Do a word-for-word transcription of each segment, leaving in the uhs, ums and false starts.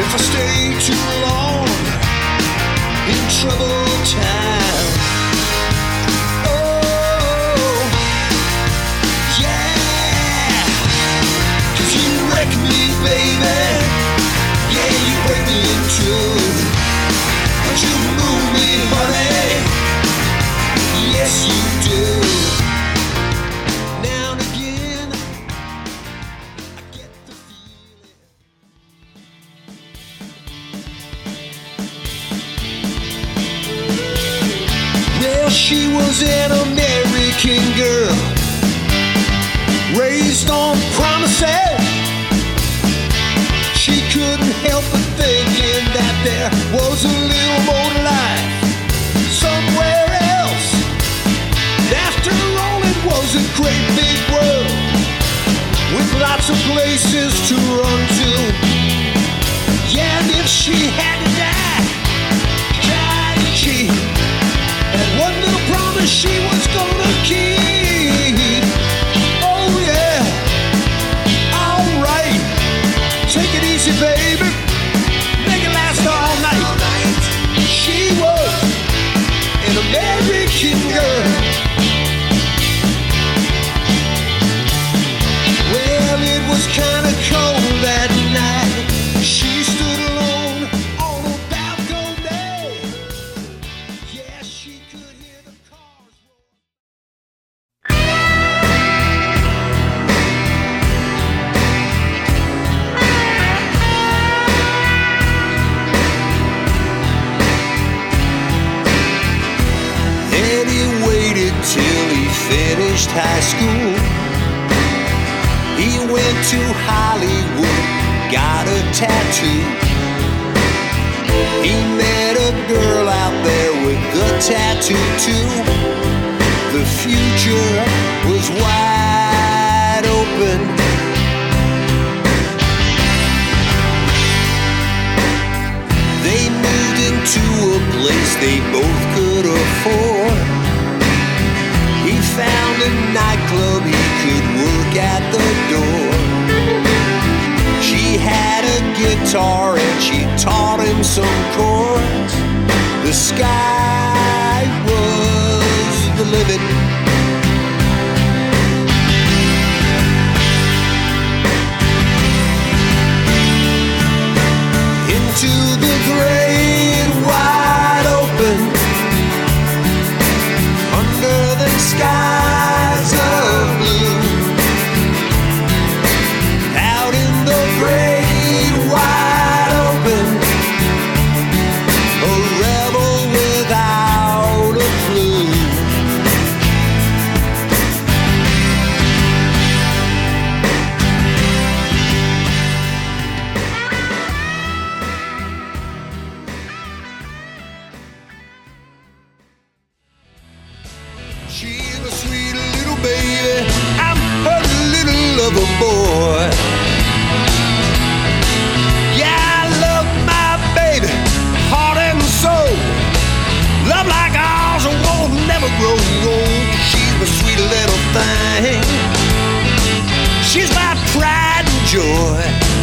if I stay too long in troubled time. Oh, yeah, 'cause you wreck me, baby. Yeah, you break me in two, but you move me, honey. Yes, you do. Now and again, I get the feeling. Well, she was an American girl, raised on promises. She couldn't help but thinking that there was a little more to life somewhere else. After all, it was a great big world with lots of places to run to. Yeah, and if she had to die, die she had one little promise she was gonna keep. Oh yeah, all right, take it easy, baby, make it last all night. She was an American girl. Well, it was kinda cold that night. She stood alone on a balcony. Yeah, she could hear the cars roll. And he waited till he finished high school. He went to Hollywood, got a tattoo. He met a girl out there with a tattoo too. The future was wide open. They moved into a place they both could afford. He found a nightclub he could work at the door. She had a guitar and she taught him some chords. The sky was the limit. Into the great wide open, under the skies of blue, out in the great wide open, a rebel without a clue. She's a sweet little baby, I'm her little lover boy. Yeah, I love my baby, heart and soul. Love like ours won't never grow old. She's my sweet little thing. She's my pride and joy.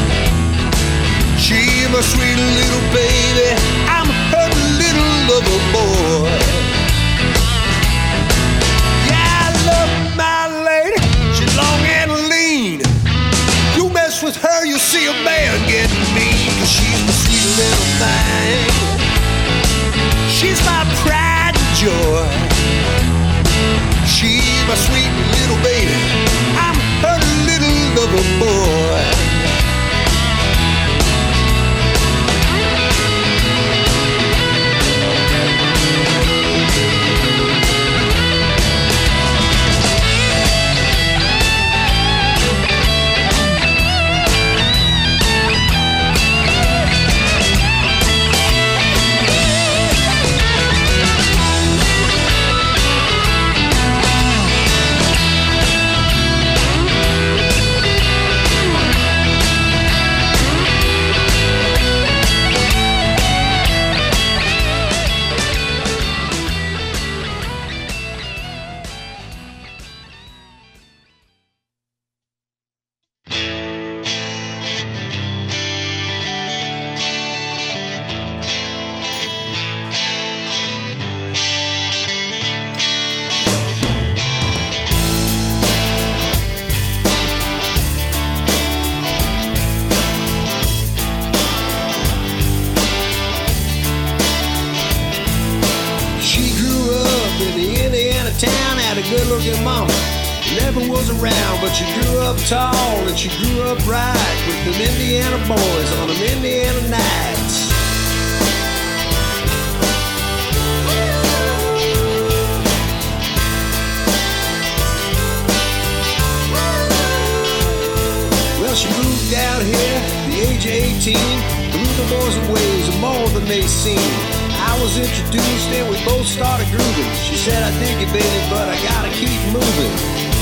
She's my sweet little baby, I'm her little lover boy. With her, you'll see a man getting mean, 'cause she's my sweet little thing. She's my pride and joy. She's my sweet little baby, I'm her little lover boy. hardworking mama never was around, but she grew up tall and she grew up right with them Indiana boys on them Indiana nights. Well, she moved down here at the age of eighteen, blew the boys ways more than they seen. I was introduced and we both started grooving. She said, I dig you, baby, but I gotta keep moving.